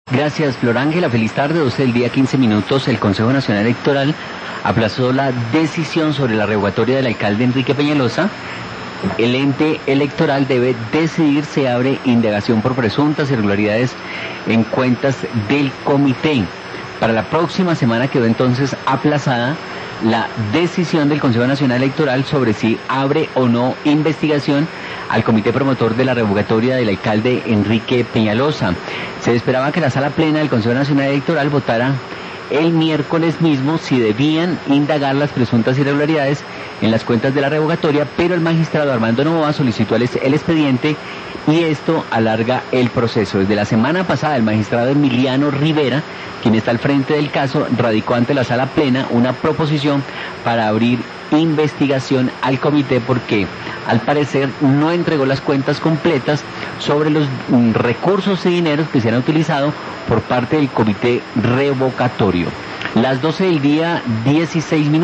Gracias, Flor Ángela. Feliz tarde, 12 del día, 15 minutos. El Consejo Nacional Electoral aplazó la decisión sobre la revocatoria del alcalde Enrique Peñalosa. El ente electoral debe decidir si abre indagación por presuntas irregularidades en cuentas del comité. Para la próxima semana quedó entonces aplazada la decisión del Consejo Nacional Electoral sobre si abre o no investigación al comité promotor de la revocatoria del alcalde Enrique Peñalosa. Se esperaba que la sala plena del Consejo Nacional Electoral votara el miércoles mismo si debían indagar las presuntas irregularidades en las cuentas de la revocatoria, pero el magistrado Armando Novoa solicitó el expediente y esto alarga el proceso. Desde la semana pasada, el magistrado Emiliano Rivera, quien está al frente del caso, radicó ante la sala plena una proposición para abrir investigación al comité porque al parecer no entregó las cuentas completas sobre los recursos y dineros que se han utilizado por parte del comité revocatorio. Las 12 del día, 16 minutos.